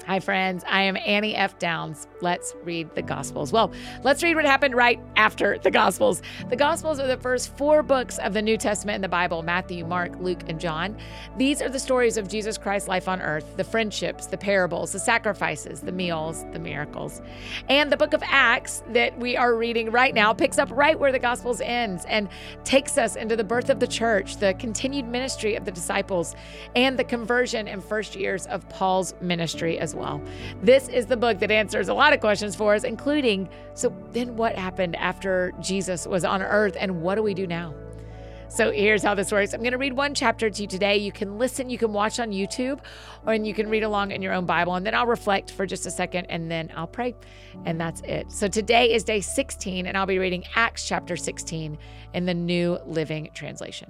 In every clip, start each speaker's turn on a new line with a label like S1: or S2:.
S1: Hi, friends. I am Annie F. Downs. Let's read the Gospels. Well, let's read what happened right after the Gospels. The Gospels are the first 4 books of the New Testament in the Bible: Matthew, Mark, Luke, and John. These are the stories of Jesus Christ's life on earth, the friendships, the parables, the sacrifices, the meals, the miracles. And the book of Acts that we are reading right now picks up right where the Gospels ends and takes us into the birth of the church, the continued ministry of the disciples, and the conversion and first years of Paul's ministry as well. This is the book that answers a lot of questions for us, including, so then what happened after Jesus was on earth and what do we do now? So here's how this works. I'm going to read one chapter to you today. You can listen, you can watch on YouTube, or you can read along in your own Bible, and then I'll reflect for just a second, and then I'll pray, and that's it. So today is day 16, and I'll be reading Acts chapter 16 in the New Living Translation.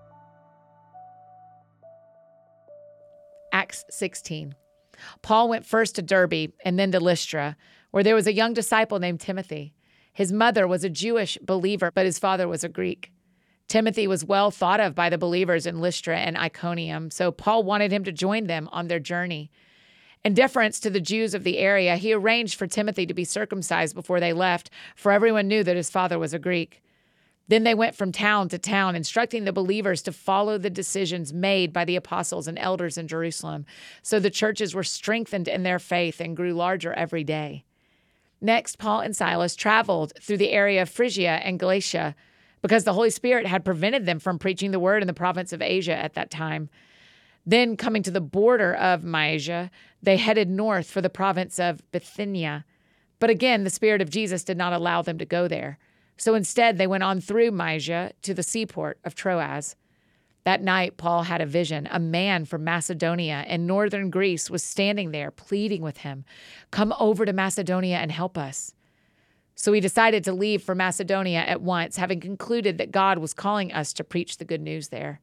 S1: Acts 16. Paul went first to Derbe and then to Lystra, where there was a young disciple named Timothy. His mother was a Jewish believer, but his father was a Greek. Timothy was well thought of by the believers in Lystra and Iconium, so Paul wanted him to join them on their journey. In deference to the Jews of the area, he arranged for Timothy to be circumcised before they left, for everyone knew that his father was a Greek. Then they went from town to town, instructing the believers to follow the decisions made by the apostles and elders in Jerusalem. So the churches were strengthened in their faith and grew larger every day. Next, Paul and Silas traveled through the area of Phrygia and Galatia because the Holy Spirit had prevented them from preaching the word in the province of Asia at that time. Then, coming to the border of Mysia, they headed north for the province of Bithynia. But again, the Spirit of Jesus did not allow them to go there. So instead, they went on through Mysia to the seaport of Troas. That night, Paul had a vision. A man from Macedonia in northern Greece was standing there pleading with him, "Come over to Macedonia and help us." So he decided to leave for Macedonia at once, having concluded that God was calling us to preach the good news there.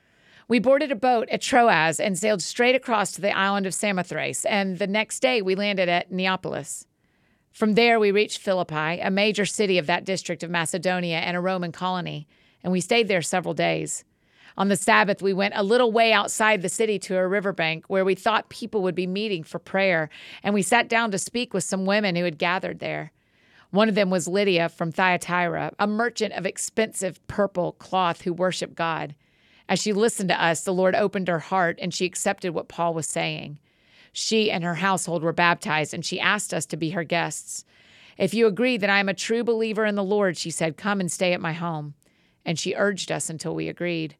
S1: We boarded a boat at Troas and sailed straight across to the island of Samothrace, and the next day we landed at Neapolis. From there, we reached Philippi, a major city of that district of Macedonia and a Roman colony, and we stayed there several days. On the Sabbath, we went a little way outside the city to a riverbank where we thought people would be meeting for prayer, and we sat down to speak with some women who had gathered there. One of them was Lydia from Thyatira, a merchant of expensive purple cloth who worshiped God. As she listened to us, the Lord opened her heart, and she accepted what Paul was saying. She and her household were baptized, and she asked us to be her guests. "If you agree that I am a true believer in the Lord," she said, "come and stay at my home." And she urged us until we agreed.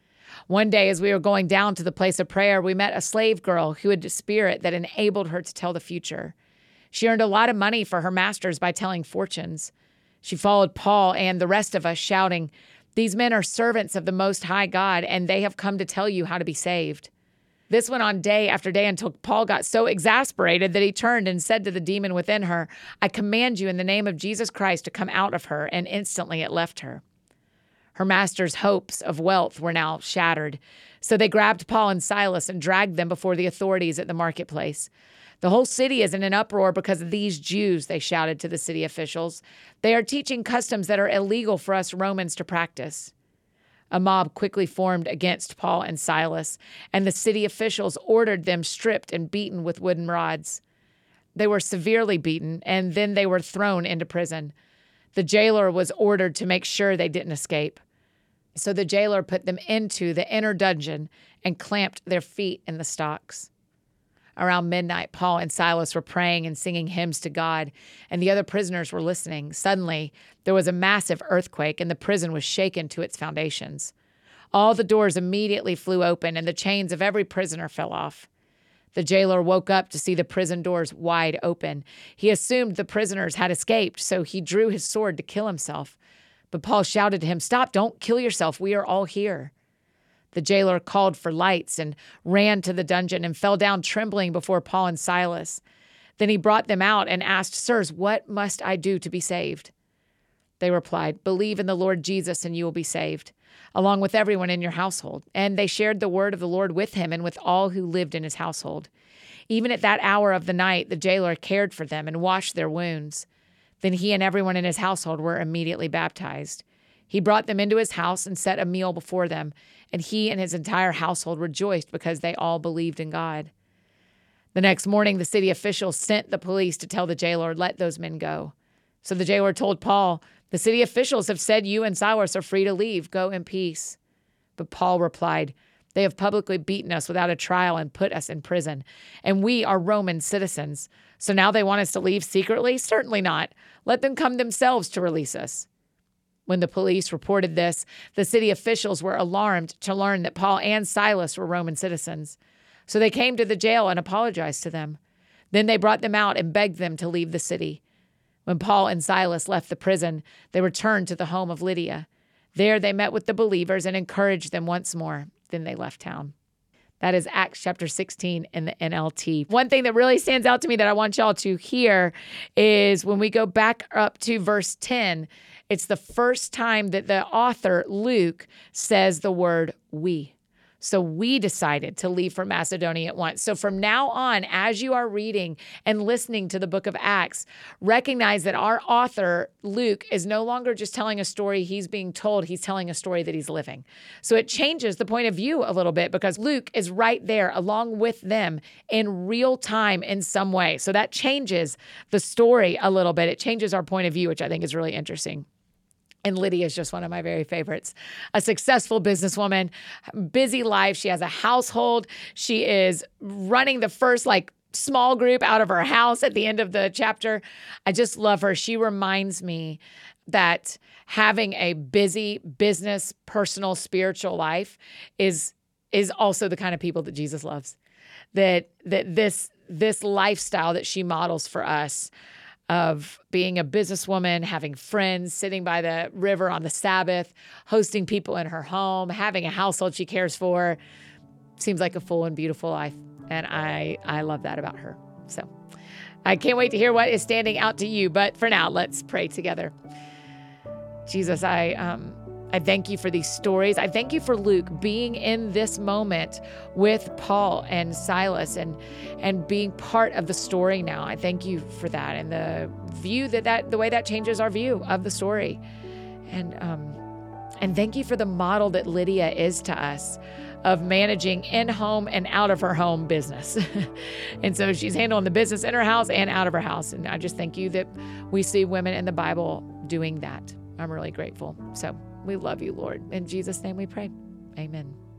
S1: One day, as we were going down to the place of prayer, we met a slave girl who had a spirit that enabled her to tell the future. She earned a lot of money for her masters by telling fortunes. She followed Paul and the rest of us, shouting, "These men are servants of the Most High God, and they have come to tell you how to be saved." This went on day after day until Paul got so exasperated that he turned and said to the demon within her, "I command you in the name of Jesus Christ to come out of her," and instantly it left her. Her master's hopes of wealth were now shattered, so they grabbed Paul and Silas and dragged them before the authorities at the marketplace. "The whole city is in an uproar because of these Jews," they shouted to the city officials. "They are teaching customs that are illegal for us Romans to practice." A mob quickly formed against Paul and Silas, and the city officials ordered them stripped and beaten with wooden rods. They were severely beaten, and then they were thrown into prison. The jailer was ordered to make sure they didn't escape. So the jailer put them into the inner dungeon and clamped their feet in the stocks. Around midnight, Paul and Silas were praying and singing hymns to God, and the other prisoners were listening. Suddenly, there was a massive earthquake, and the prison was shaken to its foundations. All the doors immediately flew open, and the chains of every prisoner fell off. The jailer woke up to see the prison doors wide open. He assumed the prisoners had escaped, so he drew his sword to kill himself. But Paul shouted to him, "Stop, don't kill yourself. We are all here." The jailer called for lights and ran to the dungeon and fell down trembling before Paul and Silas. Then he brought them out and asked, "Sirs, what must I do to be saved?" They replied, "Believe in the Lord Jesus and you will be saved, along with everyone in your household." And they shared the word of the Lord with him and with all who lived in his household. Even at that hour of the night, the jailer cared for them and washed their wounds. Then he and everyone in his household were immediately baptized. He brought them into his house and set a meal before them, and he and his entire household rejoiced because they all believed in God. The next morning, the city officials sent the police to tell the jailer, let those men go. So the jailer told Paul, the city officials have said you and Silas are free to leave. Go in peace. But Paul replied, they have publicly beaten us without a trial and put us in prison. And we are Roman citizens. So now they want us to leave secretly? Certainly not. Let them come themselves to release us. When the police reported this, the city officials were alarmed to learn that Paul and Silas were Roman citizens. So they came to the jail and apologized to them. Then they brought them out and begged them to leave the city. When Paul and Silas left the prison, they returned to the home of Lydia. There they met with the believers and encouraged them once more. Then they left town. That is Acts chapter 16 in the NLT. One thing that really stands out to me that I want y'all to hear is when we go back up to verse 10, it's the first time that the author, Luke, says the word we. So we decided to leave for Macedonia at once. So from now on, as you are reading and listening to the book of Acts, recognize that our author, Luke, is no longer just telling a story he's being told. He's telling a story that he's living. So it changes the point of view a little bit because Luke is right there along with them in real time in some way. So that changes the story a little bit. It changes our point of view, which I think is really interesting. And Lydia is just one of my very favorites. A successful businesswoman, busy life. She has a household. She is running the first small group out of her house at the end of the chapter. I just love her. She reminds me that having a busy business, personal, spiritual life is also the kind of people that Jesus loves. That this lifestyle that she models for us of being a businesswoman, having friends, sitting by the river on the Sabbath, hosting people in her home, having a household she cares for, seems like a full and beautiful life. And I love that about her. So I can't wait to hear what is standing out to you. But for now, let's pray together. Jesus, I thank you for these stories. I thank you for Luke being in this moment with Paul and Silas and being part of the story now. I thank you for that and the view the way that changes our view of the story. And thank you for the model that Lydia is to us of managing in-home and out of her home business. And so she's handling the business in her house and out of her house. And I just thank you that we see women in the Bible doing that. I'm really grateful. So we love you, Lord. In Jesus' name we pray. Amen.